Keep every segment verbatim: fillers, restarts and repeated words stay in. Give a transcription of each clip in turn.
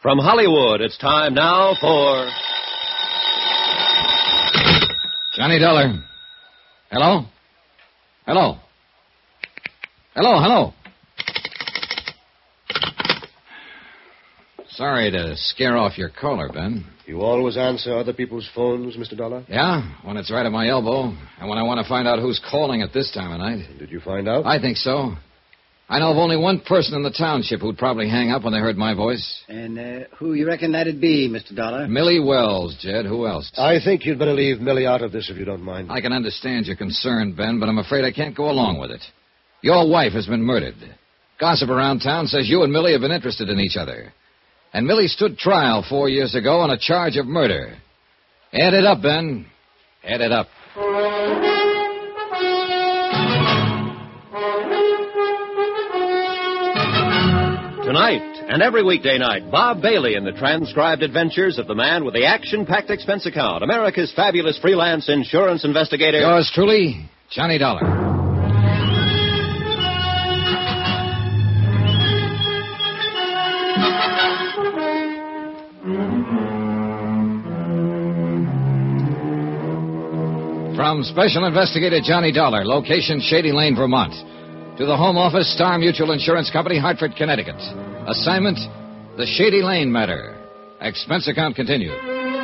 From Hollywood, it's time now for... Johnny Dollar. Hello? Hello? Hello, hello. Sorry to scare off your caller, Ben. You always answer other people's phones, Mister Dollar? Yeah, when it's right at my elbow, and when I want to find out who's calling at this time of night. Did you find out? I think so. I know of only one person in the township who'd probably hang up when they heard my voice. And uh, who you reckon that'd be, Mister Dollar? Millie Wells, Jed. Who else? I think you'd better leave Millie out of this if you don't mind. I can understand your concern, Ben, but I'm afraid I can't go along with it. Your wife has been murdered. Gossip around town says you and Millie have been interested in each other. And Millie stood trial four years ago on a charge of murder. Add it up, Ben. Add it up. Tonight and every weekday night, Bob Bailey in the transcribed adventures of the man with the action-packed expense account, America's fabulous freelance insurance investigator. Yours truly, Johnny Dollar. From Special Investigator Johnny Dollar, location Shady Lane, Vermont, to the Home Office, Star Mutual Insurance Company, Hartford, Connecticut. Assignment, the Shady Lane matter. Expense account continued.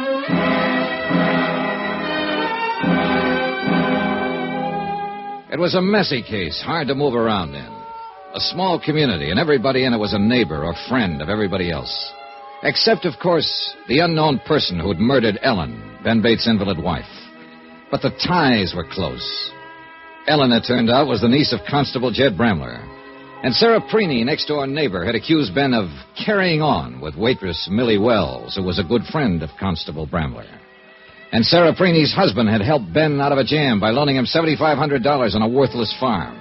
It was a messy case, hard to move around in. A small community, and everybody in it was a neighbor or friend of everybody else. Except, of course, the unknown person who'd murdered Ellen, Ben Bates' invalid wife. But the ties were close. Ellen, it turned out, was the niece of Constable Jed Bramler. And Sarah Preeny, next-door neighbor, had accused Ben of carrying on with waitress Millie Wells, who was a good friend of Constable Bramler. And Sarah Preeny's husband had helped Ben out of a jam by loaning him seven thousand five hundred dollars on a worthless farm.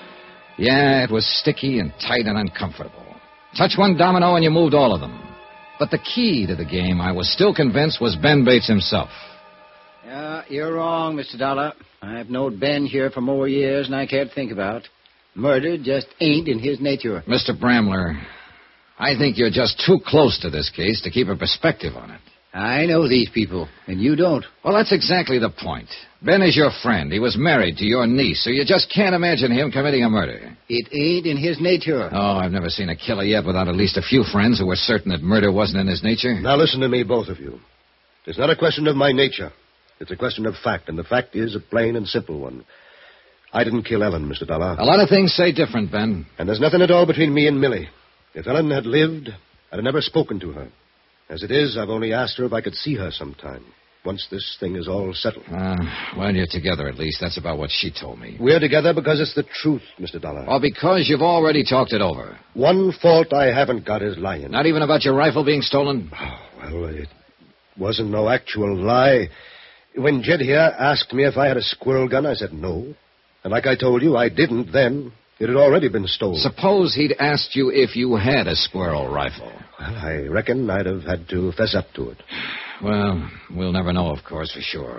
Yeah, it was sticky and tight and uncomfortable. Touch one domino and you moved all of them. But the key to the game, I was still convinced, was Ben Bates himself. Yeah, you're wrong, Mister Dollar. I've known Ben here for more years than I care to think about. Murder just ain't in his nature. Mister Bramler, I think you're just too close to this case to keep a perspective on it. I know these people, and you don't. Well, that's exactly the point. Ben is your friend. He was married to your niece, so you just can't imagine him committing a murder. It ain't in his nature. Oh, I've never seen a killer yet without at least a few friends who were certain that murder wasn't in his nature. Now listen to me, both of you. It's not a question of my nature. It's a question of fact, and the fact is a plain and simple one. I didn't kill Ellen, Mister Dollar. A lot of things say different, Ben. And there's nothing at all between me and Millie. If Ellen had lived, I'd have never spoken to her. As it is, I've only asked her if I could see her sometime, once this thing is all settled. Uh, well, you're together, at least. That's about what she told me. We're together because it's the truth, Mister Dollar. Or because you've already talked it over. One fault I haven't got is lying. Not even about your rifle being stolen? Oh, well, it wasn't no actual lie. When Jed here asked me if I had a squirrel gun, I said no. And like I told you, I didn't then. It had already been stolen. Suppose he'd asked you if you had a squirrel rifle. Well, I reckon I'd have had to fess up to it. Well, we'll never know, of course, for sure.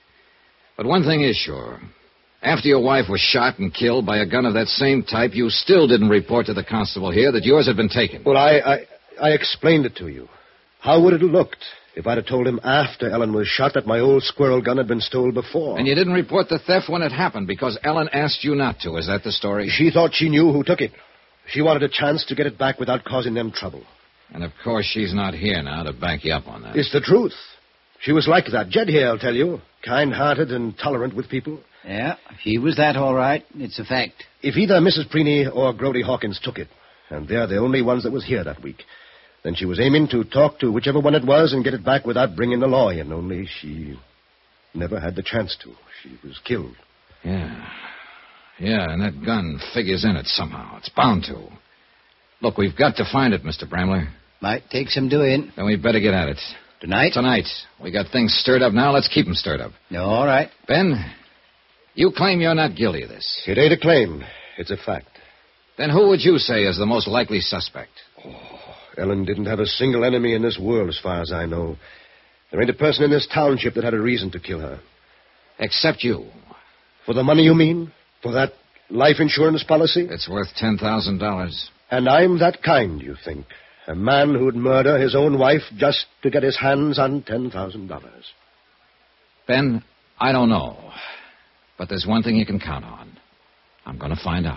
But one thing is sure. After your wife was shot and killed by a gun of that same type, you still didn't report to the constable here that yours had been taken. Well, I, I, I explained it to you. How would it have looked if I'd have told him after Ellen was shot that my old squirrel gun had been stolen before? And you didn't report the theft when it happened because Ellen asked you not to. Is that the story? She thought she knew who took it. She wanted a chance to get it back without causing them trouble. And, of course, she's not here now to back you up on that. It's the truth. She was like that. Jed here, I'll tell you. Kind-hearted and tolerant with people. Yeah, she was that all right. It's a fact. If either Missus Preeny or Grody Hawkins took it, and they're the only ones that was here that week, then she was aiming to talk to whichever one it was and get it back without bringing the law in, only she never had the chance to. She was killed. Yeah. Yeah, and that gun figures in it somehow. It's bound to. Look, we've got to find it, Mister Bramler. Might take some doing. Then we'd better get at it. Tonight? Tonight. We got things stirred up now. Let's keep them stirred up. All right. Ben, you claim you're not guilty of this. It ain't a claim. It's a fact. Then who would you say is the most likely suspect? Oh, Ellen didn't have a single enemy in this world, as far as I know. There ain't a person in this township that had a reason to kill her. Except you. For the money, you mean? For that life insurance policy? It's worth ten thousand dollars. And I'm that kind, you think. A man who'd murder his own wife just to get his hands on ten thousand dollars. Ben, I don't know. But there's one thing you can count on. I'm going to find out.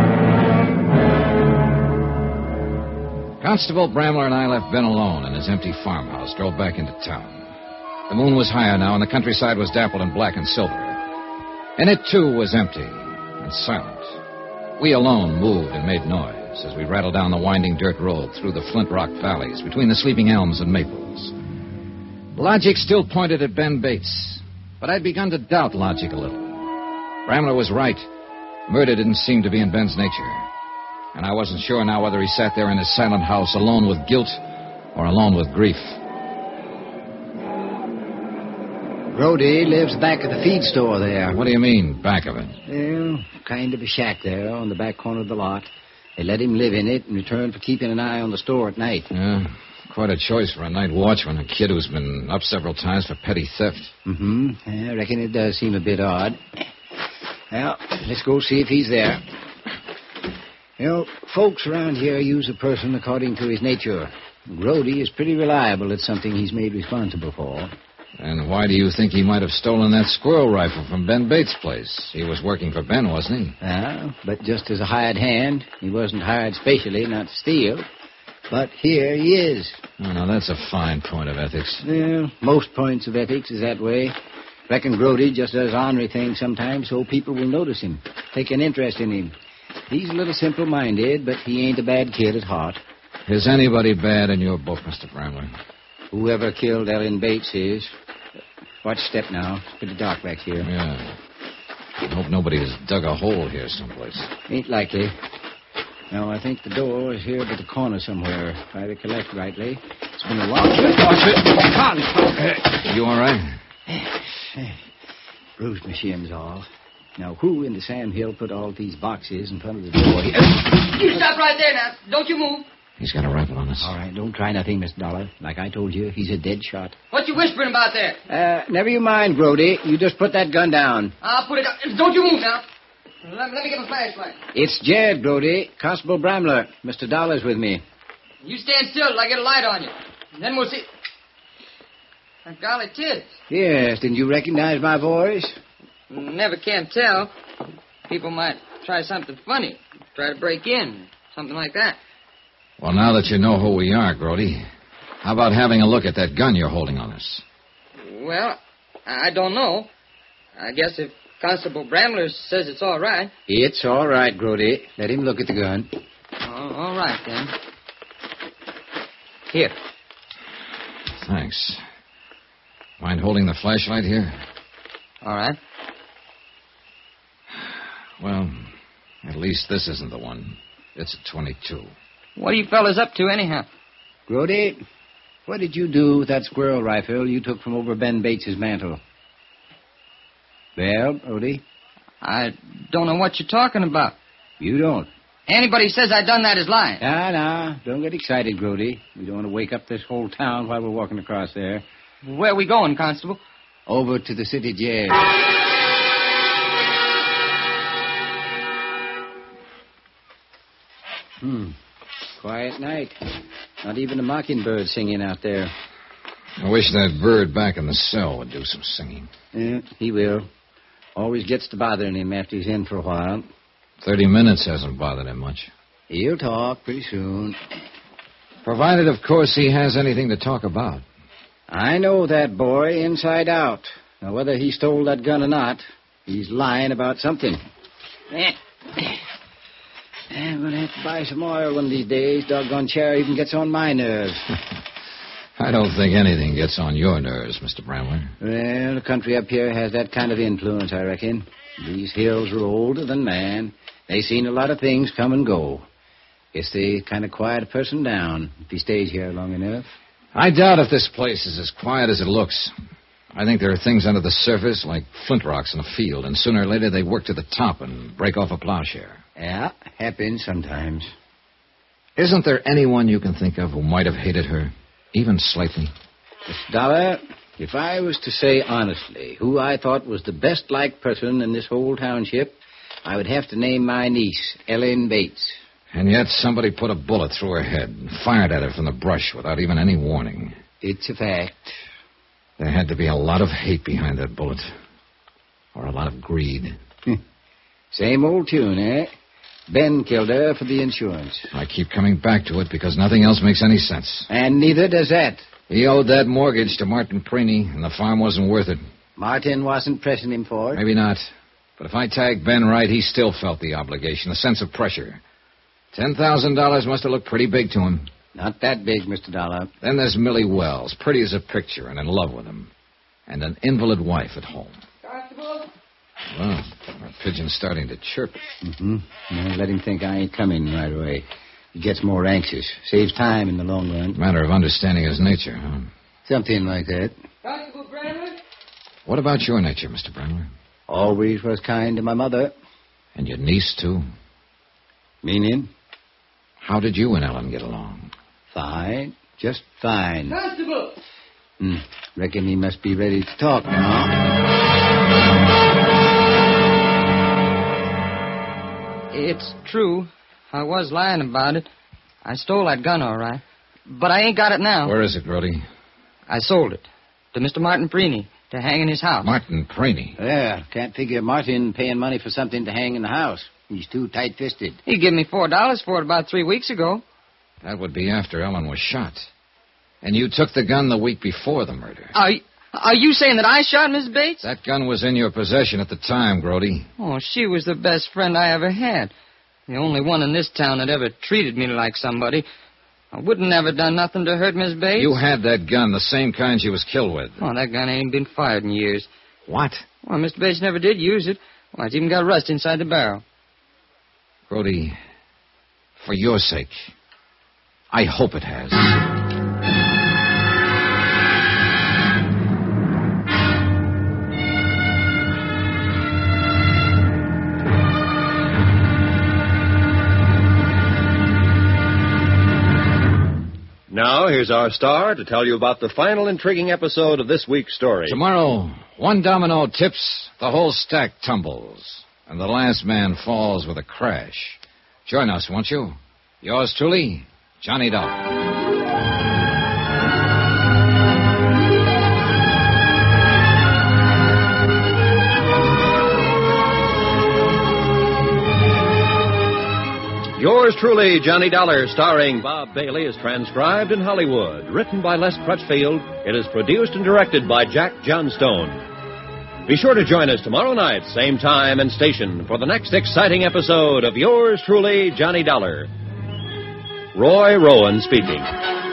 Constable Bramler and I left Ben alone in his empty farmhouse, drove back into town. The moon was higher now, and the countryside was dappled in black and silver. And it, too, was empty and silent. We alone moved and made noise as we rattled down the winding dirt road through the flint rock valleys between the sleeping elms and maples. Logic still pointed at Ben Bates, but I'd begun to doubt logic a little. Bramler was right. Murder didn't seem to be in Ben's nature. And I wasn't sure now whether he sat there in his silent house alone with guilt or alone with grief. Brody lives back at the feed store there. What do you mean, back of it? Well, kind of a shack there on the back corner of the lot. They let him live in it in return for keeping an eye on the store at night. Yeah, quite a choice for a night watchman, a kid who's been up several times for petty theft. Mm-hmm. I reckon it does seem a bit odd. Well, let's go see if he's there. You know, folks around here use a person according to his nature. Grody is pretty reliable at something he's made responsible for. And why do you think he might have stolen that squirrel rifle from Ben Bates' place? He was working for Ben, wasn't he? Ah, but just as a hired hand. He wasn't hired specially not to steal. But here he is. Oh, now, that's a fine point of ethics. Well, most points of ethics is that way. Reckon Grody just does ornery things sometimes so people will notice him, take an interest in him. He's a little simple-minded, but he ain't a bad kid at heart. Is anybody bad in your book, Mister Bramler? Whoever killed Ellen Bates is. Watch step now. It's pretty dark back here. Yeah. I hope nobody has dug a hole here someplace. Ain't likely. No, I think the door is here by the corner somewhere, if I recollect rightly. It's been a long time. Watch it. You all right? Bruised my shins all. Now, who in the Sam Hill put all these boxes in front of the door here? You stop right there now. Don't you move. He's got a rifle on us. All right, don't try nothing, Mister Dollar. Like I told you, he's a dead shot. What you whispering about there? Uh, never you mind, Grody. You just put that gun down. I'll put it down. Don't you move now. Let, let me get my flashlight. It's Jed, Grody. Constable Bramler. Mister Dollar's with me. You stand still till I get a light on you. And then we'll see. Golly tits. Yes, didn't you recognize my voice? Never can tell. People might try something funny. Try to break in. Something like that. Well, now that you know who we are, Grody, how about having a look at that gun you're holding on us? Well, I don't know. I guess if Constable Bramler says it's all right. It's all right, Grody. Let him look at the gun. Oh, all right, then. Here. Thanks. Mind holding the flashlight here? All right. Well, at least this isn't the one. It's a twenty-two. What are you fellas up to, anyhow? Grody, what did you do with that squirrel rifle you took from over Ben Bates' mantle? Well, Grody? I don't know what you're talking about. You don't? Anybody says I done that is lying. Nah, nah. Don't get excited, Grody. We don't want to wake up this whole town while we're walking across there. Where are we going, Constable? Over to the city jail. Hmm. Quiet night. Not even a mockingbird singing out there. I wish that bird back in the cell would do some singing. Yeah, he will. Always gets to bothering him after he's in for a while. Thirty minutes hasn't bothered him much. He'll talk pretty soon. Provided, of course, he has anything to talk about. I know that boy inside out. Now, whether he stole that gun or not, he's lying about something. Eh. I'm going to have to buy some oil one of these days. Doggone chair even gets on my nerves. I don't think anything gets on your nerves, Mister Bramler. Well, the country up here has that kind of influence, I reckon. These hills are older than man. They've seen a lot of things come and go. Guess they kind of quiet a person down if he stays here long enough. I doubt if this place is as quiet as it looks. I think there are things under the surface like flint rocks in a field, and sooner or later they work to the top and break off a plowshare. Yeah, happens sometimes. Isn't there anyone you can think of who might have hated her, even slightly? Mister Dollar, if I was to say honestly who I thought was the best-liked person in this whole township, I would have to name my niece, Ellen Bates. And yet somebody put a bullet through her head and fired at her from the brush without even any warning. It's a fact. There had to be a lot of hate behind that bullet. Or a lot of greed. Same old tune, eh? Ben killed her for the insurance. I keep coming back to it because nothing else makes any sense. And neither does that. He owed that mortgage to Martin Preeny, and the farm wasn't worth it. Martin wasn't pressing him for it? Maybe not. But if I tagged Ben right, he still felt the obligation, the sense of pressure. Ten thousand dollars must have looked pretty big to him. Not that big, Mister Dollar. Then there's Millie Wells, pretty as a picture and in love with him. And an invalid wife at home. Constable? Well, our pigeon's starting to chirp. Mm-hmm. Well, let him think I ain't coming right away. He gets more anxious. Saves time in the long run. Matter of understanding his nature, huh? Something like that. Constable Brandler? What about your nature, Mister Brandler? Always was kind to my mother. And your niece, too? Meaning? How did you and Ellen get along? Fine. Just fine. Constable! Hmm. Reckon he must be ready to talk now. It's true. I was lying about it. I stole that gun, all right. But I ain't got it now. Where is it, Grody? I sold it to Mister Martin Preeny to hang in his house. Martin Preeny? Yeah, can't figure Martin paying money for something to hang in the house. He's too tight-fisted. He gave me four dollars for it about three weeks ago. That would be after Ellen was shot. And you took the gun the week before the murder. Are, are you saying that I shot Miss Bates? That gun was in your possession at the time, Grody. Oh, she was the best friend I ever had. The only one in this town that ever treated me like somebody. I wouldn't have done nothing to hurt Miss Bates. You had that gun, the same kind she was killed with. Oh, that gun ain't been fired in years. What? Well, Mister Bates never did use it. Well, it's even got rust inside the barrel. Grody, for your sake, I hope it has. Now, here's our star to tell you about the final intriguing episode of this week's story. Tomorrow, one domino tips, the whole stack tumbles, and the last man falls with a crash. Join us, won't you? Yours truly, Johnny Dollar. Yours truly, Johnny Dollar, starring Bob Bailey, is transcribed in Hollywood. Written by Les Crutchfield, it is produced and directed by Jack Johnstone. Be sure to join us tomorrow night, same time and station, for the next exciting episode of Yours truly, Johnny Dollar. Roy Rowan speaking.